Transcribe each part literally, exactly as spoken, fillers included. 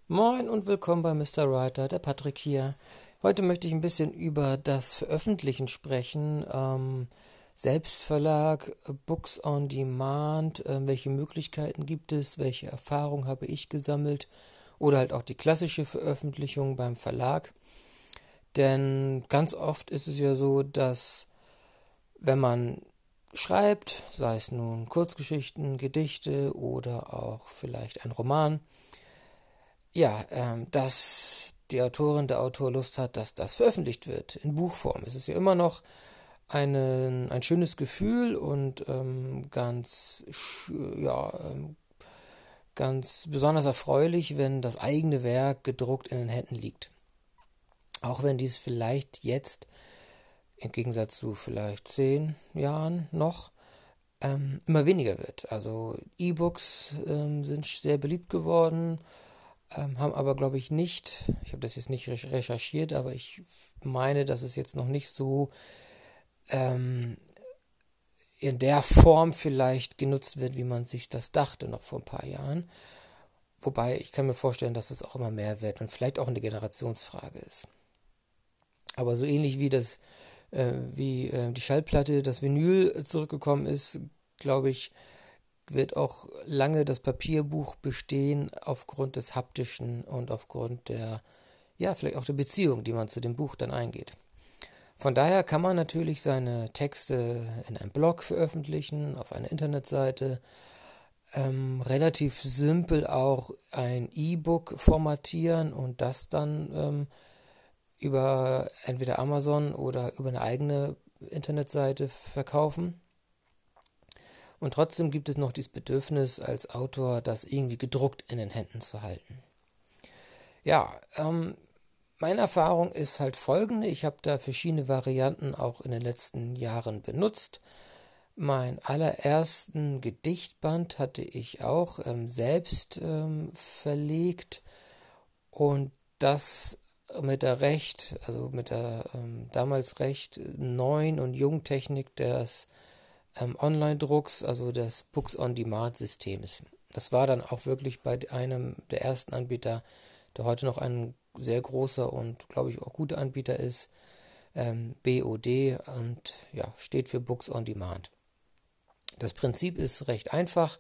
Moin und willkommen bei Mister Writer, der Patrick hier. Heute möchte ich ein bisschen über das Veröffentlichen sprechen. Ähm, Selbstverlag, äh, Books on Demand, äh, welche Möglichkeiten gibt es, welche Erfahrungen habe ich gesammelt oder halt auch die klassische Veröffentlichung beim Verlag. Denn ganz oft ist es ja so, dass wenn man schreibt, sei es nun Kurzgeschichten, Gedichte oder auch vielleicht ein Roman, ja, ähm, dass die Autorin, der Autor Lust hat, dass das veröffentlicht wird in Buchform. Es ist ja immer noch eine, ein schönes Gefühl und ähm, ganz, ja, ähm, ganz besonders erfreulich, wenn das eigene Werk gedruckt in den Händen liegt. Auch wenn dies vielleicht jetzt, im Gegensatz zu vielleicht zehn Jahren noch, ähm, immer weniger wird. Also E-Books ähm, sind sehr beliebt geworden, ähm, haben aber, glaube ich, nicht, ich habe das jetzt nicht recherchiert, aber ich meine, dass es jetzt noch nicht so ähm, in der Form vielleicht genutzt wird, wie man sich das dachte noch vor ein paar Jahren. Wobei ich kann mir vorstellen, dass es auch immer mehr wird und vielleicht auch eine Generationsfrage ist. Aber so ähnlich wie das, äh, wie äh, die Schallplatte, das Vinyl zurückgekommen ist, glaube ich, wird auch lange das Papierbuch bestehen aufgrund des haptischen und aufgrund der, ja, vielleicht auch der Beziehung, die man zu dem Buch dann eingeht. Von daher kann man natürlich seine Texte in einem Blog veröffentlichen, auf einer Internetseite, ähm, relativ simpel auch ein E-Book formatieren und das dann ähm, über entweder Amazon oder über eine eigene Internetseite verkaufen. Und trotzdem gibt es noch dieses Bedürfnis als Autor, das irgendwie gedruckt in den Händen zu halten. Ja, ähm, meine Erfahrung ist halt folgende. Ich habe da verschiedene Varianten auch in den letzten Jahren benutzt. Mein allerersten Gedichtband hatte ich auch ähm, selbst ähm, verlegt und das mit der recht, also mit der ähm, damals recht neuen und jungen Technik des ähm, Online-Drucks, also des Books-on-Demand-Systems. Das war dann auch wirklich bei einem der ersten Anbieter, der heute noch ein sehr großer und, glaube ich, auch guter Anbieter ist, ähm, B O D und ja, steht für Books on Demand. Das Prinzip ist recht einfach.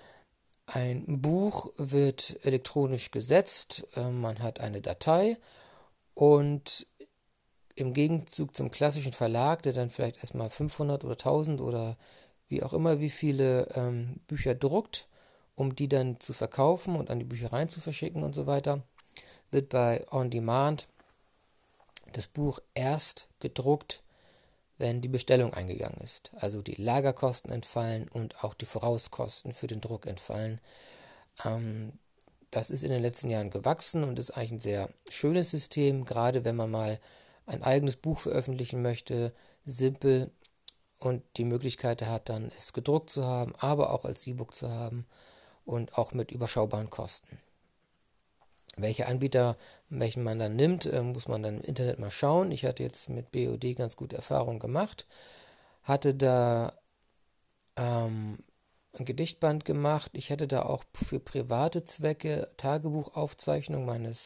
Ein Buch wird elektronisch gesetzt, äh, man hat eine Datei und im Gegenzug zum klassischen Verlag, der dann vielleicht erstmal fünfhundert oder tausend oder wie auch immer, wie viele ähm, Bücher druckt, um die dann zu verkaufen und an die Büchereien zu verschicken und so weiter, wird bei On Demand das Buch erst gedruckt, wenn die Bestellung eingegangen ist. Also die Lagerkosten entfallen und auch die Vorauskosten für den Druck entfallen. Ähm, das ist in den letzten Jahren gewachsen und ist eigentlich ein sehr schönes System, gerade wenn man mal ein eigenes Buch veröffentlichen möchte, simpel und die Möglichkeit hat, dann es gedruckt zu haben, aber auch als E-Book zu haben und auch mit überschaubaren Kosten. Welche Anbieter, welchen man dann nimmt, äh, muss man dann im Internet mal schauen. Ich hatte jetzt mit B O D ganz gute Erfahrungen gemacht, hatte da ähm, ein Gedichtband gemacht. Ich hätte da auch für private Zwecke Tagebuchaufzeichnungen meines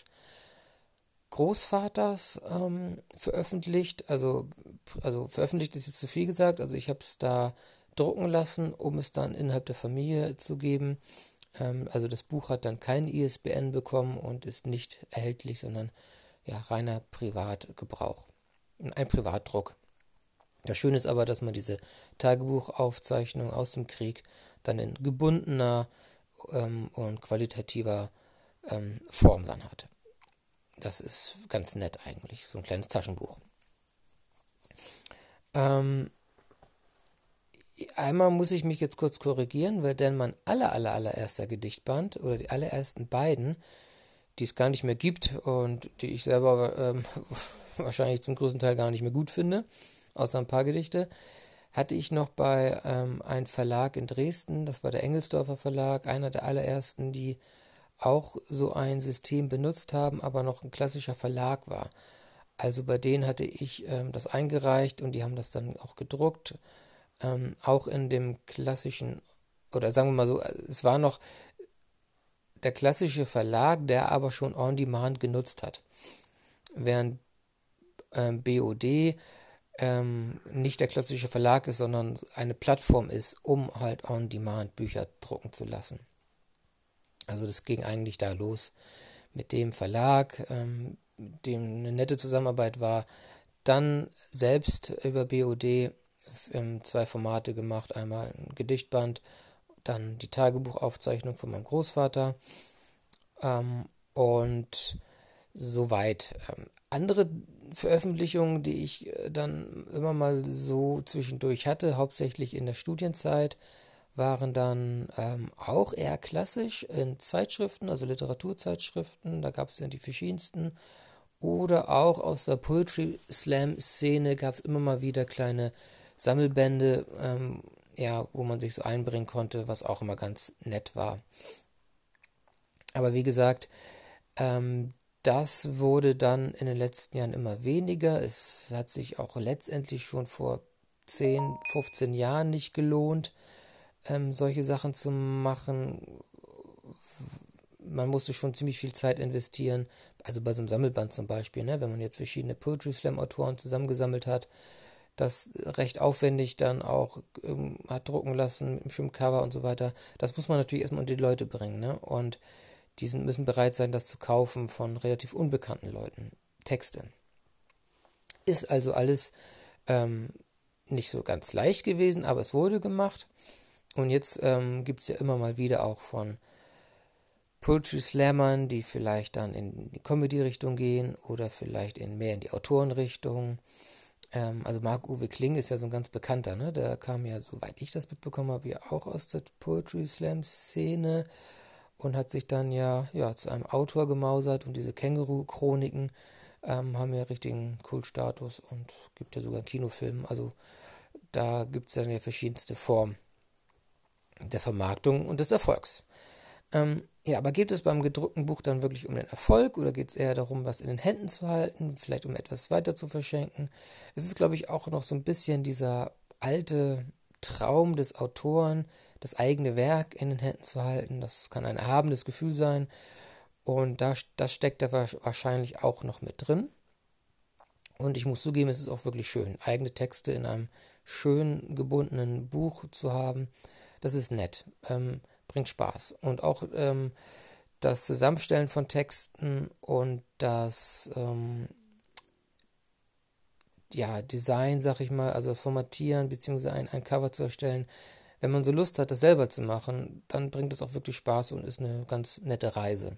Großvaters ähm, veröffentlicht. Also, also veröffentlicht ist jetzt zu viel gesagt. Also ich habe es da drucken lassen, um es dann innerhalb der Familie zu geben. Ähm, also das Buch hat dann kein I S B N bekommen und ist nicht erhältlich, sondern ja, reiner Privatgebrauch. Ein Privatdruck. Das Schöne ist aber, dass man diese Tagebuchaufzeichnung aus dem Krieg dann in gebundener ähm, und qualitativer ähm, Form dann hat. Das ist ganz nett eigentlich, so ein kleines Taschenbuch. Ähm, einmal muss ich mich jetzt kurz korrigieren, weil denn mein aller, aller, allererster Gedichtband oder die allerersten beiden, die es gar nicht mehr gibt und die ich selber ähm, wahrscheinlich zum größten Teil gar nicht mehr gut finde, außer ein paar Gedichte, hatte ich noch bei ähm, einem Verlag in Dresden, das war der Engelsdorfer Verlag, einer der allerersten, die auch so ein System benutzt haben, aber noch ein klassischer Verlag war. Also bei denen hatte ich ähm, das eingereicht und die haben das dann auch gedruckt, ähm, auch in dem klassischen, oder sagen wir mal so, es war noch der klassische Verlag, der aber schon On-Demand genutzt hat. Während ähm, B O D ähm, nicht der klassische Verlag ist, sondern eine Plattform ist, um halt On-Demand Bücher drucken zu lassen. Also das ging eigentlich da los mit dem Verlag, ähm, dem eine nette Zusammenarbeit war. Dann selbst über B O D ähm, zwei Formate gemacht, einmal ein Gedichtband, dann die Tagebuchaufzeichnung von meinem Großvater ähm, und soweit. Ähm, andere Veröffentlichungen, die ich äh, dann immer mal so zwischendurch hatte, hauptsächlich in der Studienzeit, waren dann ähm, auch eher klassisch in Zeitschriften, also Literaturzeitschriften, da gab es dann die verschiedensten. Oder auch aus der Poetry Slam Szene gab es immer mal wieder kleine Sammelbände, ähm, ja, wo man sich so einbringen konnte, was auch immer ganz nett war. Aber wie gesagt, ähm, das wurde dann in den letzten Jahren immer weniger. Es hat sich auch letztendlich schon vor zehn, fünfzehn Jahren nicht gelohnt, ähm, solche Sachen zu machen. Man musste schon ziemlich viel Zeit investieren, also bei so einem Sammelband zum Beispiel, ne, wenn man jetzt verschiedene Poetry Slam Autoren zusammengesammelt hat, das recht aufwendig dann auch ähm, hat drucken lassen mit einem schönen Cover und so weiter. Das muss man natürlich erstmal unter die Leute bringen, ne? Und die sind, müssen bereit sein, das zu kaufen von relativ unbekannten Leuten. Texte. Ist also alles ähm, nicht so ganz leicht gewesen, aber es wurde gemacht. Und jetzt ähm, gibt es ja immer mal wieder auch von Poetry Slammern, die vielleicht dann in die Comedy-Richtung gehen oder vielleicht in mehr in die Autorenrichtung. Ähm, also Marc-Uwe Kling ist ja so ein ganz bekannter, ne? Der kam ja, soweit ich das mitbekommen habe, ja auch aus der Poetry Slam-Szene und hat sich dann ja, ja zu einem Autor gemausert, und diese Känguru-Chroniken ähm, haben ja richtigen Kultstatus und gibt ja sogar einen Kinofilm. Also da gibt es dann ja verschiedenste Formen der Vermarktung und des Erfolgs. Ähm, ja, aber geht es beim gedruckten Buch dann wirklich um den Erfolg oder geht es eher darum, was in den Händen zu halten, vielleicht um etwas weiter zu verschenken? Es ist, glaube ich, auch noch so ein bisschen dieser alte Traum des Autoren, das eigene Werk in den Händen zu halten. Das kann ein erhabenes Gefühl sein, und da, das steckt da wahrscheinlich auch noch mit drin. Und ich muss zugeben, es ist auch wirklich schön, eigene Texte in einem schön gebundenen Buch zu haben. Das ist nett. Ähm, bringt Spaß. Und auch ähm, das Zusammenstellen von Texten und das ähm, ja, Design, sag ich mal, also das Formatieren bzw. Ein, ein Cover zu erstellen, wenn man so Lust hat, das selber zu machen, dann bringt es auch wirklich Spaß und ist eine ganz nette Reise.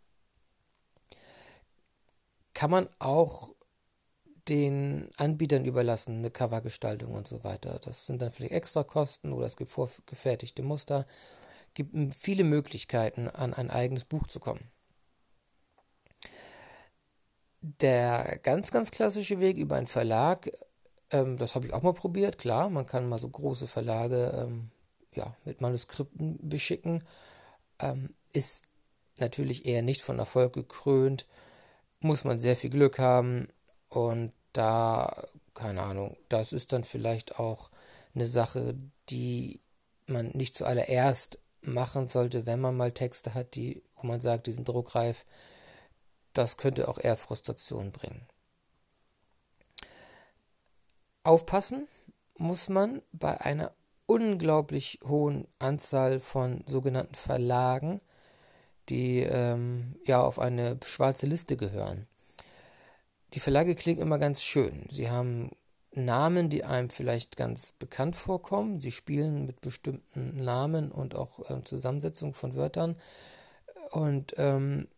Kann man auch den Anbietern überlassen, eine Covergestaltung und so weiter. Das sind dann vielleicht extra Kosten oder es gibt vorgefertigte Muster. Gibt viele Möglichkeiten, an ein eigenes Buch zu kommen. Der ganz, ganz klassische Weg über einen Verlag, ähm, das habe ich auch mal probiert, klar, man kann mal so große Verlage ähm, ja, mit Manuskripten beschicken, ähm, ist natürlich eher nicht von Erfolg gekrönt, muss man sehr viel Glück haben, und da, keine Ahnung, das ist dann vielleicht auch eine Sache, die man nicht zuallererst machen sollte, wenn man mal Texte hat, die, wo man sagt, die sind druckreif. Das könnte auch eher Frustration bringen. Aufpassen muss man bei einer unglaublich hohen Anzahl von sogenannten Verlagen, die ähm, ja auf eine schwarze Liste gehören. Die Verlage klingen immer ganz schön. Sie haben Namen, die einem vielleicht ganz bekannt vorkommen. Sie spielen mit bestimmten Namen und auch ähm, Zusammensetzung von Wörtern. Und ähm,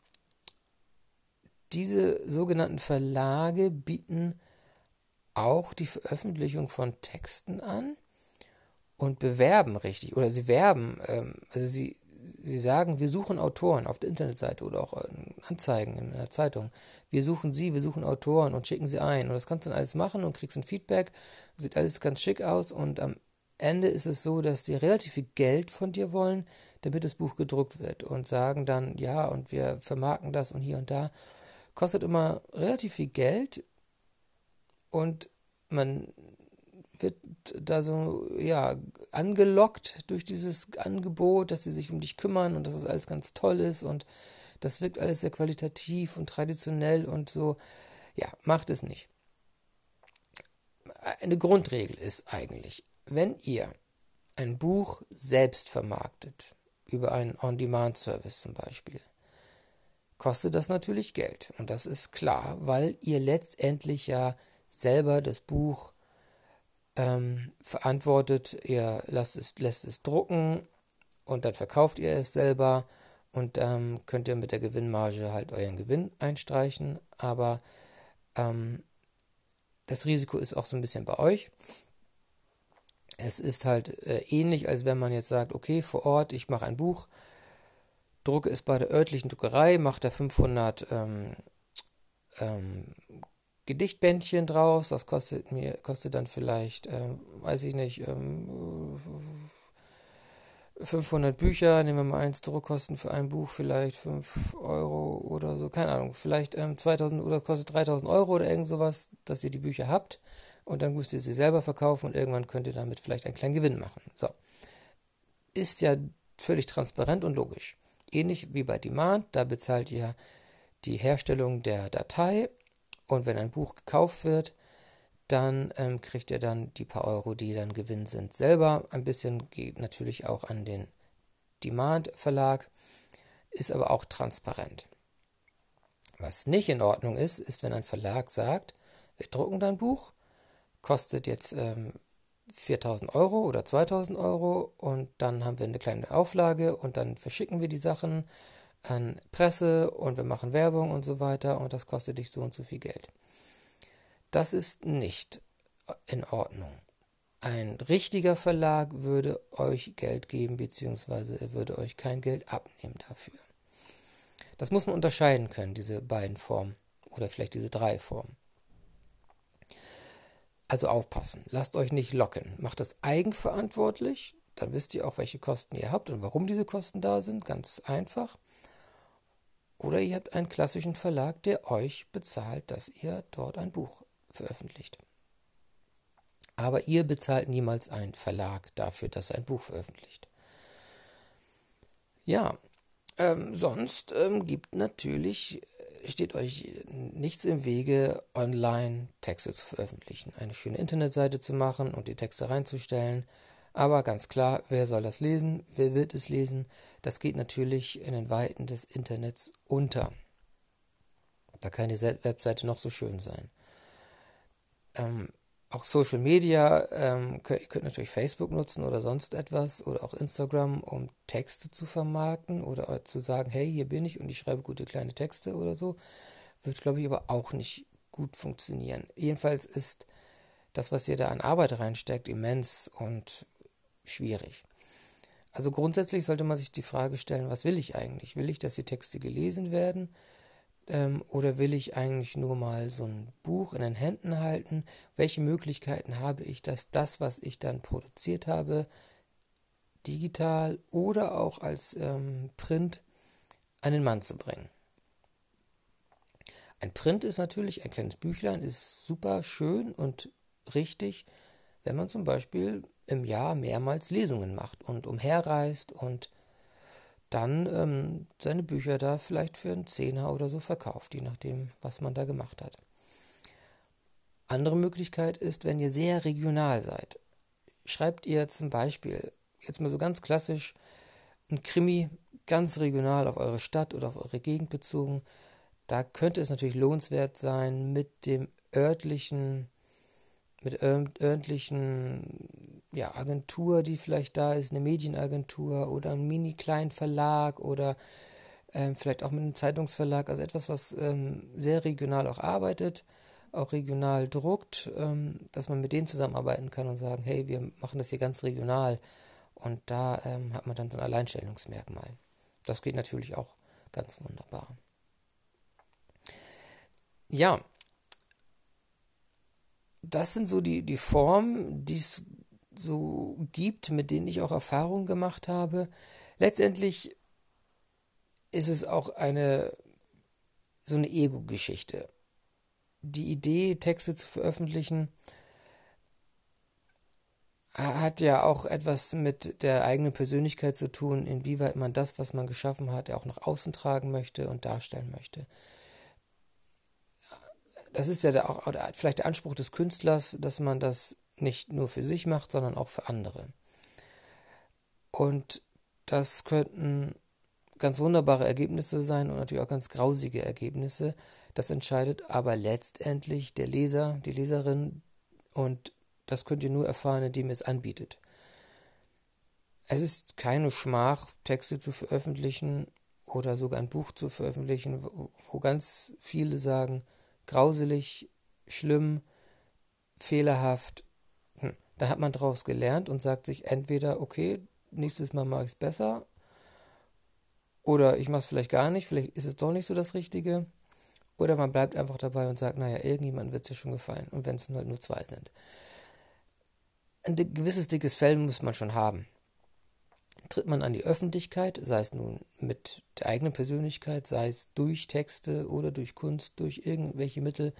diese sogenannten Verlage bieten auch die Veröffentlichung von Texten an und bewerben richtig. Oder sie werben, ähm, also sie, sie sagen, wir suchen Autoren auf der Internetseite oder auch in Anzeigen in der Zeitung. Wir suchen sie, wir suchen Autoren und schicken sie ein. Und das kannst du dann alles machen und kriegst ein Feedback. Sieht alles ganz schick aus, und am Ende ist es so, dass die relativ viel Geld von dir wollen, damit das Buch gedruckt wird, und sagen dann, ja, und wir vermarkten das und hier und da. Kostet immer relativ viel Geld, und man wird da so, ja, angelockt durch dieses Angebot, dass sie sich um dich kümmern und dass das alles ganz toll ist und das wirkt alles sehr qualitativ und traditionell und so. Ja, macht es nicht. Eine Grundregel ist eigentlich, wenn ihr ein Buch selbst vermarktet, über einen On-Demand-Service zum Beispiel, kostet das natürlich Geld. Und das ist klar, weil ihr letztendlich ja selber das Buch ähm, verantwortet. Ihr lasst es, lässt es drucken und dann verkauft ihr es selber und ähm, könnt ihr mit der Gewinnmarge halt euren Gewinn einstreichen. Aber ähm, das Risiko ist auch so ein bisschen bei euch. Es ist halt äh, ähnlich, als wenn man jetzt sagt, okay, vor Ort, ich mache ein Buch, drucke es bei der örtlichen Druckerei, mache da fünfhundert ähm, ähm, Gedichtbändchen draus, das kostet mir, kostet dann vielleicht, ähm, weiß ich nicht, ähm, fünfhundert Bücher, nehmen wir mal eins, Druckkosten für ein Buch vielleicht fünf Euro oder so, keine Ahnung, vielleicht ähm, zweitausend oder kostet dreitausend Euro oder irgend sowas, dass ihr die Bücher habt und dann müsst ihr sie selber verkaufen und irgendwann könnt ihr damit vielleicht einen kleinen Gewinn machen. So, ist ja völlig transparent und logisch. Ähnlich wie bei Demand, da bezahlt ihr die Herstellung der Datei und wenn ein Buch gekauft wird, dann ähm, kriegt ihr dann die paar Euro, die dann Gewinn sind, selber. Ein bisschen geht natürlich auch an den Demand-Verlag, ist aber auch transparent. Was nicht in Ordnung ist, ist, wenn ein Verlag sagt, wir drucken dein Buch, kostet jetzt ähm, viertausend Euro oder zweitausend Euro und dann haben wir eine kleine Auflage und dann verschicken wir die Sachen an Presse und wir machen Werbung und so weiter und das kostet dich so und so viel Geld. Das ist nicht in Ordnung. Ein richtiger Verlag würde euch Geld geben, beziehungsweise er würde euch kein Geld abnehmen dafür. Das muss man unterscheiden können, diese beiden Formen oder vielleicht diese drei Formen. Also aufpassen, lasst euch nicht locken. Macht das eigenverantwortlich, dann wisst ihr auch, welche Kosten ihr habt und warum diese Kosten da sind, ganz einfach. Oder ihr habt einen klassischen Verlag, der euch bezahlt, dass ihr dort ein Buch veröffentlicht. Aber ihr bezahlt niemals einen Verlag dafür, dass er ein Buch veröffentlicht. Ja, ähm, sonst ähm, gibt natürlich, steht euch nichts im Wege, online Texte zu veröffentlichen, eine schöne Internetseite zu machen und die Texte reinzustellen. Aber ganz klar, wer soll das lesen? Wer wird es lesen? Das geht natürlich in den Weiten des Internets unter. Da kann die Webseite noch so schön sein. Ähm, auch Social Media, ähm, könnt, ihr könnt natürlich Facebook nutzen oder sonst etwas oder auch Instagram, um Texte zu vermarkten oder zu sagen, hey, hier bin ich und ich schreibe gute kleine Texte oder so. Wird, glaube ich, aber auch nicht gut funktionieren. Jedenfalls ist das, was ihr da an Arbeit reinsteckt, immens und schwierig. Also grundsätzlich sollte man sich die Frage stellen, was will ich eigentlich? Will ich, dass die Texte gelesen werden? Ähm, oder will ich eigentlich nur mal so ein Buch in den Händen halten? Welche Möglichkeiten habe ich, dass das, was ich dann produziert habe, digital oder auch als ähm, Print an den Mann zu bringen? Ein Print ist natürlich, ein kleines Büchlein, ist super schön und richtig, wenn man zum Beispiel im Jahr mehrmals Lesungen macht und umherreist und dann ähm, seine Bücher da vielleicht für einen Zehner oder so verkauft, je nachdem, was man da gemacht hat. Andere Möglichkeit ist, wenn ihr sehr regional seid. Schreibt ihr zum Beispiel, jetzt mal so ganz klassisch, ein Krimi ganz regional auf eure Stadt oder auf eure Gegend bezogen. Da könnte es natürlich lohnenswert sein, mit dem örtlichen, mit örtlichen ja, Agentur, die vielleicht da ist, eine Medienagentur oder ein Mini-Klein-Verlag oder ähm, vielleicht auch mit einem Zeitungsverlag, also etwas, was ähm, sehr regional auch arbeitet, auch regional druckt, ähm, dass man mit denen zusammenarbeiten kann und sagen, hey, wir machen das hier ganz regional und da ähm, hat man dann so ein Alleinstellungsmerkmal. Das geht natürlich auch ganz wunderbar. Ja, das sind so die, die Formen, die es so gibt, mit denen ich auch Erfahrungen gemacht habe. Letztendlich ist es auch eine so eine Ego-Geschichte. Die Idee, Texte zu veröffentlichen, hat ja auch etwas mit der eigenen Persönlichkeit zu tun, inwieweit man das, was man geschaffen hat, auch nach außen tragen möchte und darstellen möchte. Das ist ja der, auch vielleicht der Anspruch des Künstlers, dass man das nicht nur für sich macht, sondern auch für andere. Und das könnten ganz wunderbare Ergebnisse sein und natürlich auch ganz grausige Ergebnisse. Das entscheidet aber letztendlich der Leser, die Leserin, und das könnt ihr nur erfahren, indem ihr es anbietet. Es ist keine Schmach, Texte zu veröffentlichen oder sogar ein Buch zu veröffentlichen, wo ganz viele sagen, grauselig, schlimm, fehlerhaft. Hm. Dann hat man daraus gelernt und sagt sich entweder, okay, nächstes Mal mache ich es besser, oder ich mache es vielleicht gar nicht, vielleicht ist es doch nicht so das Richtige. Oder man bleibt einfach dabei und sagt, naja, irgendjemandem wird es ja schon gefallen. Und wenn es halt nur zwei sind. Ein gewisses dickes Fell muss man schon haben. Tritt man an die Öffentlichkeit, sei es nun mit der eigenen Persönlichkeit, sei es durch Texte oder durch Kunst, durch irgendwelche Mittel,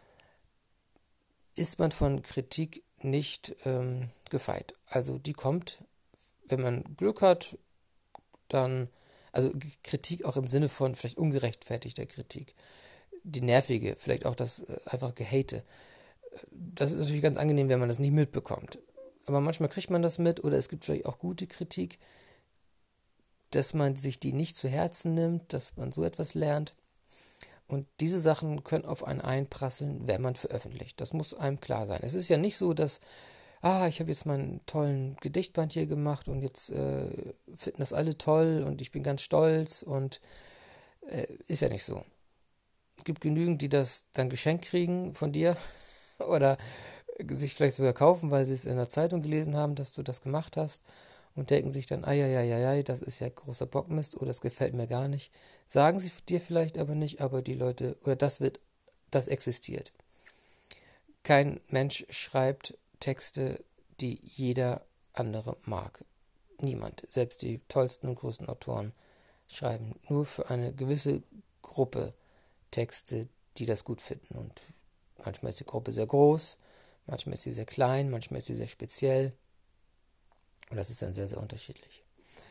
ist man von Kritik nicht ähm, gefeit. Also die kommt, wenn man Glück hat, dann, also Kritik auch im Sinne von vielleicht ungerechtfertigter Kritik. Die nervige, vielleicht auch das äh, einfach Gehate. Das ist natürlich ganz angenehm, wenn man das nicht mitbekommt. Aber manchmal kriegt man das mit oder es gibt vielleicht auch gute Kritik, dass man sich die nicht zu Herzen nimmt, dass man so etwas lernt. Und diese Sachen können auf einen einprasseln, wenn man veröffentlicht. Das muss einem klar sein. Es ist ja nicht so, dass, ah, ich habe jetzt meinen tollen Gedichtband hier gemacht und jetzt äh, finden das alle toll und ich bin ganz stolz und äh, ist ja nicht so. Es gibt genügend, die das dann geschenkt kriegen von dir oder sich vielleicht sogar kaufen, weil sie es in der Zeitung gelesen haben, dass du das gemacht hast und denken sich dann, ai, das ist ja großer Bockmist oder das gefällt mir gar nicht. Sagen sie dir vielleicht aber nicht, aber die Leute, oder das wird, das existiert. Kein Mensch schreibt Texte, die jeder andere mag. Niemand. Selbst die tollsten und größten Autoren schreiben nur für eine gewisse Gruppe Texte, die das gut finden. Und manchmal ist die Gruppe sehr groß, manchmal ist sie sehr klein, manchmal ist sie sehr speziell. Und das ist dann sehr, sehr unterschiedlich.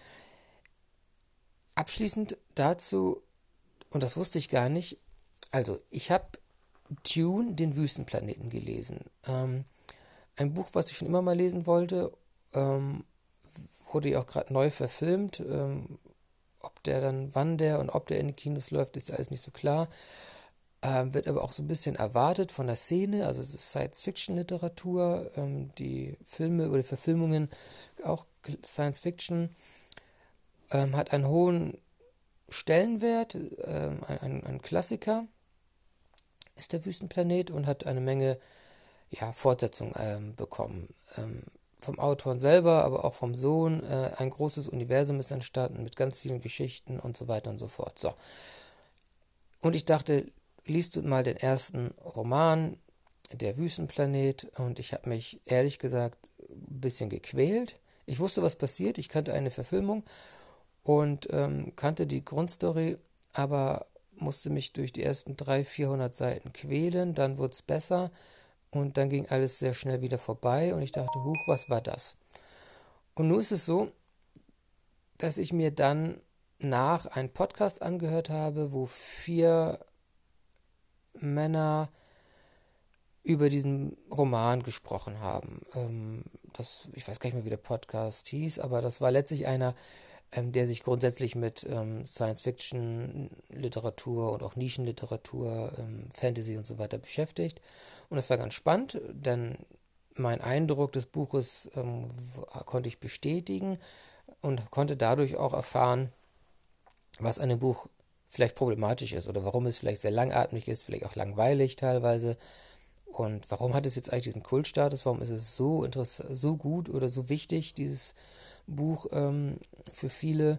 Abschließend dazu, und das wusste ich gar nicht, also ich habe Dune, den Wüstenplaneten, gelesen. Ähm, ein Buch, was ich schon immer mal lesen wollte, ähm, wurde ja auch gerade neu verfilmt. Ähm, ob der dann, wann der und ob der in den Kinos läuft, ist ja alles nicht so klar. Ähm, wird aber auch so ein bisschen erwartet von der Szene, also es ist Science-Fiction-Literatur, ähm, die Filme oder Verfilmungen, auch Science-Fiction, ähm, hat einen hohen Stellenwert, ähm, ein, ein, ein Klassiker ist der Wüstenplanet und hat eine Menge ja, Fortsetzung ähm, bekommen. Ähm, vom Autor selber, aber auch vom Sohn. Äh, ein großes Universum ist entstanden mit ganz vielen Geschichten und so weiter und so fort. So. Und ich dachte, liest du mal den ersten Roman, Der Wüstenplanet, und ich habe mich ehrlich gesagt ein bisschen gequält. Ich wusste, was passiert, ich kannte eine Verfilmung und ähm, kannte die Grundstory, aber musste mich durch die ersten dreihundert, vierhundert Seiten quälen, dann wurde es besser und dann ging alles sehr schnell wieder vorbei und ich dachte, huch, was war das? Und nun ist es so, dass ich mir dann nach einen Podcast angehört habe, wo vier Männer über diesen Roman gesprochen haben. Ähm, das, ich weiß gar nicht mehr, wie der Podcast hieß, aber das war letztlich einer, ähm, der sich grundsätzlich mit ähm, Science-Fiction-Literatur und auch Nischenliteratur, ähm, Fantasy und so weiter beschäftigt. Und das war ganz spannend, denn mein Eindruck des Buches ähm, konnte ich bestätigen und konnte dadurch auch erfahren, was an dem Buch vielleicht problematisch ist oder warum es vielleicht sehr langatmig ist, vielleicht auch langweilig teilweise. Und warum hat es jetzt eigentlich diesen Kultstatus? Warum ist es so interessant, so gut oder so wichtig, dieses Buch ähm, für viele?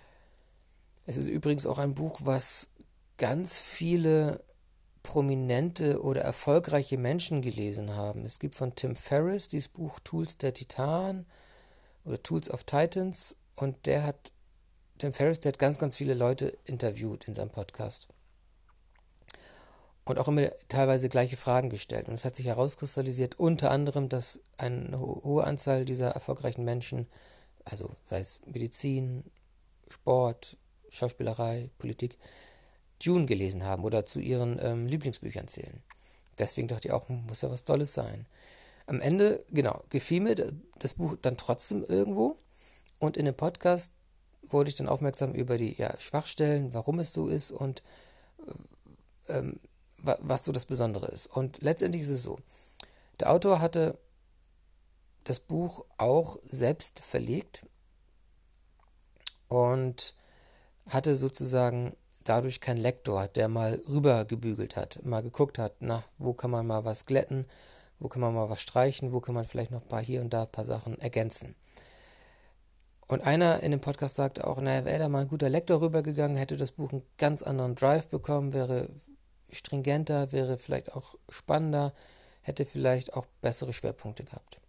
Es ist übrigens auch ein Buch, was ganz viele prominente oder erfolgreiche Menschen gelesen haben. Es gibt von Tim Ferriss dieses Buch Tools der Titan oder Tools of Titans und der hat, Tim Ferriss, der hat ganz, ganz viele Leute interviewt in seinem Podcast. und auch immer teilweise gleiche Fragen gestellt. Und es hat sich herauskristallisiert, unter anderem, dass eine ho- hohe Anzahl dieser erfolgreichen Menschen, also sei es Medizin, Sport, Schauspielerei, Politik, Dune gelesen haben oder zu ihren ähm, Lieblingsbüchern zählen. Deswegen dachte ich auch, muss ja was Tolles sein. Am Ende, genau, gefiel mir das Buch dann trotzdem irgendwo. Und in dem Podcast wurde ich dann aufmerksam über die ja, Schwachstellen, warum es so ist und ähm, wa- was so das Besondere ist. Und letztendlich ist es so, der Autor hatte das Buch auch selbst verlegt und hatte sozusagen dadurch keinen Lektor, der mal rübergebügelt hat, mal geguckt hat, na, wo kann man mal was glätten, wo kann man mal was streichen, wo kann man vielleicht noch ein paar hier und da ein paar Sachen ergänzen. Und einer in dem Podcast sagte auch, naja, wäre da mal ein guter Lektor rübergegangen, hätte das Buch einen ganz anderen Drive bekommen, wäre stringenter, wäre vielleicht auch spannender, hätte vielleicht auch bessere Schwerpunkte gehabt.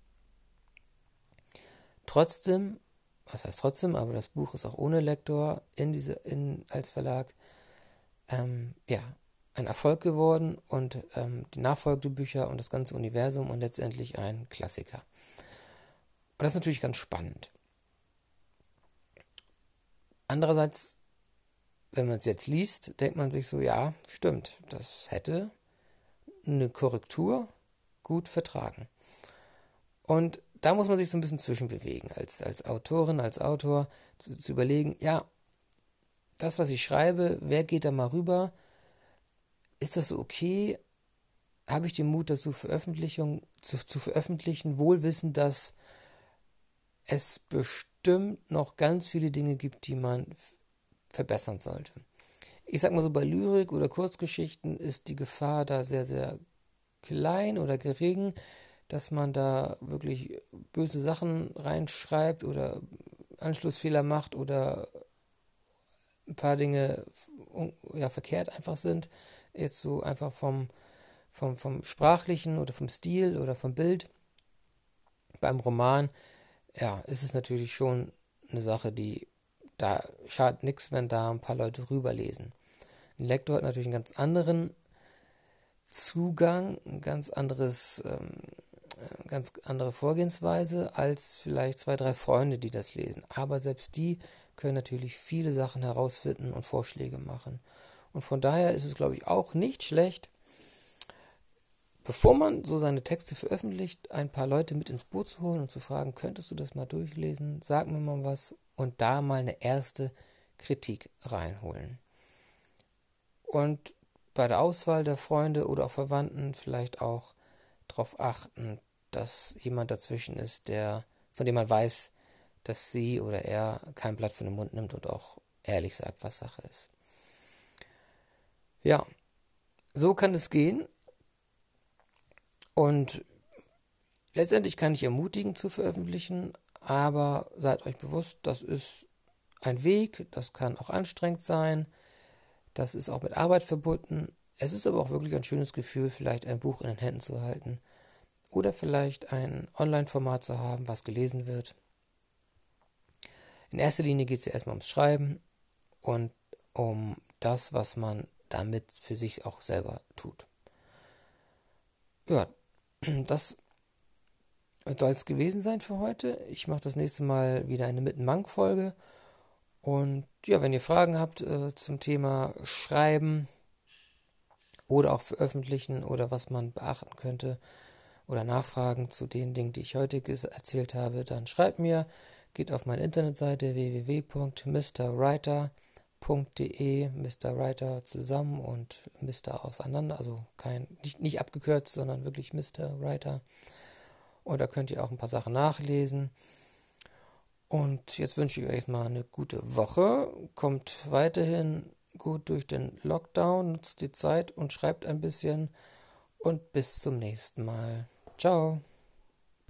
Trotzdem, was heißt trotzdem, aber das Buch ist auch ohne Lektor in diese, in, als Verlag, ähm, ja, ein Erfolg geworden und ähm, die nachfolgenden Bücher und das ganze Universum und letztendlich ein Klassiker. Und das ist natürlich ganz spannend. Andererseits, wenn man es jetzt liest, denkt man sich so, ja, stimmt, das hätte eine Korrektur gut vertragen. Und da muss man sich so ein bisschen zwischenbewegen, als, als Autorin, als Autor, zu, zu überlegen, ja, das, was ich schreibe, wer geht da mal rüber? Ist das so okay? Habe ich den Mut, das zu, Veröffentlichung, zu, zu veröffentlichen, wohl wissend, dass es bestimmt noch ganz viele Dinge gibt, die man f- verbessern sollte. Ich sag mal so, bei Lyrik oder Kurzgeschichten ist die Gefahr da sehr, sehr klein oder gering, dass man da wirklich böse Sachen reinschreibt oder Anschlussfehler macht oder ein paar Dinge ja, verkehrt einfach sind. Jetzt so einfach vom, vom, vom Sprachlichen oder vom Stil oder vom Bild. Beim Roman, ja, ist es natürlich schon eine Sache, die, da schadet nichts, wenn da ein paar Leute rüberlesen. Ein Lektor hat natürlich einen ganz anderen Zugang, ein ganz anderes, ähm, äh, ganz andere Vorgehensweise als vielleicht zwei, drei Freunde, die das lesen. Aber selbst die können natürlich viele Sachen herausfinden und Vorschläge machen. Und von daher ist es, glaube ich, auch nicht schlecht, bevor man so seine Texte veröffentlicht, ein paar Leute mit ins Boot zu holen und zu fragen, könntest du das mal durchlesen, sag mir mal was und da mal eine erste Kritik reinholen. Und bei der Auswahl der Freunde oder auch Verwandten vielleicht auch darauf achten, dass jemand dazwischen ist, der, von dem man weiß, dass sie oder er kein Blatt von den Mund nimmt und auch ehrlich sagt, was Sache ist. Ja, so kann es gehen. Und letztendlich kann ich ermutigen zu veröffentlichen, aber seid euch bewusst, das ist ein Weg, das kann auch anstrengend sein, das ist auch mit Arbeit verbunden. Es ist aber auch wirklich ein schönes Gefühl, vielleicht ein Buch in den Händen zu halten oder vielleicht ein Online-Format zu haben, was gelesen wird. In erster Linie geht es ja erstmal ums Schreiben und um das, was man damit für sich auch selber tut. Ja, das soll es gewesen sein für heute. Ich mache das nächste Mal wieder eine Mitten-Mank-Folge. Und ja, wenn ihr Fragen habt äh, zum Thema Schreiben oder auch Veröffentlichen oder was man beachten könnte oder Nachfragen zu den Dingen, die ich heute ges- erzählt habe, dann schreibt mir. Geht auf meine Internetseite w w w punkt mister writer punkt d e, Mister Writer zusammen und Mister auseinander, also kein, nicht, nicht abgekürzt, sondern wirklich Mister Writer. Und da könnt ihr auch ein paar Sachen nachlesen. Und jetzt wünsche ich euch mal eine gute Woche. Kommt weiterhin gut durch den Lockdown, nutzt die Zeit und schreibt ein bisschen. Und bis zum nächsten Mal. Ciao.